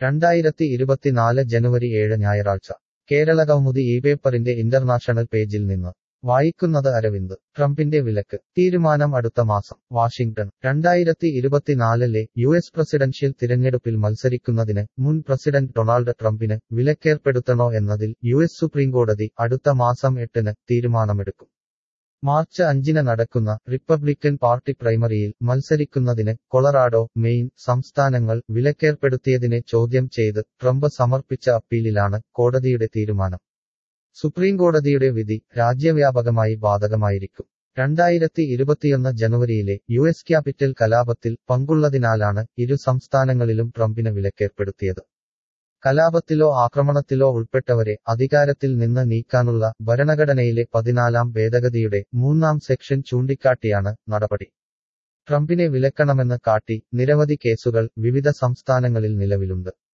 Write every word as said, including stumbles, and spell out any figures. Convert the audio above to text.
രണ്ടായിരത്തി ഇരുപത്തിനാല് ജനുവരി ഏഴ് ഞായറാഴ്ച കേരളകൗമുദി ഈ പേപ്പറിന്റെ ഇന്റർനാഷണൽ പേജിൽ നിന്ന് വായിക്കുന്നത് അരവിന്ദ്. ട്രംപിന്റെ വിലക്ക് തീരുമാനം അടുത്ത മാസം. വാഷിംഗ്ടൺ. രണ്ടായിരത്തി ഇരുപത്തിനാലിലെ യു എസ് പ്രസിഡൻഷ്യൽ തിരഞ്ഞെടുപ്പിൽ മത്സരിക്കുന്നതിന് മുൻ പ്രസിഡന്റ് ഡൊണാൾഡ് ട്രംപിന് വിലക്കേർപ്പെടുത്തണോ എന്നതിൽ യു എസ് സുപ്രീംകോടതി അടുത്ത മാസം എട്ടിന് തീരുമാനമെടുക്കും. മാർച്ച് അഞ്ചിന് നടക്കുന്ന റിപ്പബ്ലിക്കൻ പാർട്ടി പ്രൈമറിയിൽ മത്സരിക്കുന്നതിന് കൊളറാഡോ, മെയിൻ സംസ്ഥാനങ്ങൾ വിലക്കേർപ്പെടുത്തിയതിനെ ചോദ്യം ചെയ്ത് ട്രംപ് സമർപ്പിച്ച അപ്പീലിലാണ് കോടതിയുടെ തീരുമാനം. സുപ്രീംകോടതിയുടെ വിധി രാജ്യവ്യാപകമായി ബാധകമായിരിക്കും. രണ്ടായിരത്തി ഇരുപത്തിയൊന്ന് ജനുവരിയിലെ യു എസ് ക്യാപിറ്റൽ കലാപത്തിൽ പങ്കുള്ളതിനാലാണ് ഇരു സംസ്ഥാനങ്ങളിലും ട്രംപിന് വിലക്കേർപ്പെടുത്തിയത്. കലാപത്തിലോ ആക്രമണത്തിലോ ഉൾപ്പെട്ടവരെ അധികാരത്തിൽ നിന്ന് നീക്കാനുള്ള ഭരണഘടനയിലെ പതിനാലാം ഭേദഗതിയുടെ മൂന്നാം സെക്ഷൻ ചൂണ്ടിക്കാട്ടിയാണ് നടപടി. ട്രംപിനെ വിലക്കണമെന്ന് കാട്ടി നിരവധി കേസുകൾ വിവിധ സംസ്ഥാനങ്ങളിൽ നിലവിലുണ്ട്.